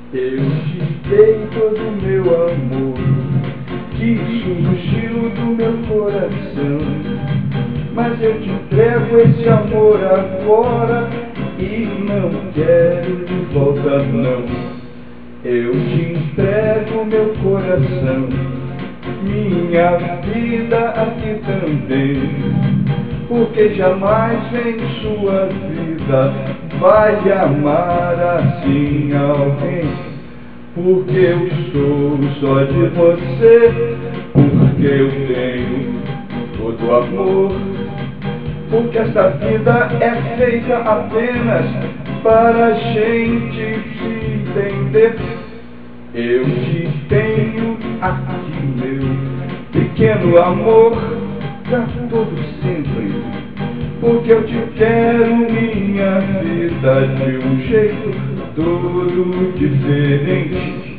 Eu te dei todo o meu amor, que surgiu do meu coração. Mas eu te entrego esse amor agora e não quero de volta não. Eu te entrego meu coração, minha vida aqui também, porque jamais em sua vida vai amar assim alguém. Porque eu sou só de você, porque eu tenho todo amor, porque esta vida é feita apenas para a gente se entender. Eu te tenho aqui, meu pequeno amor, pra todo sempre, porque eu te quero minha vida de um jeito todo diferente.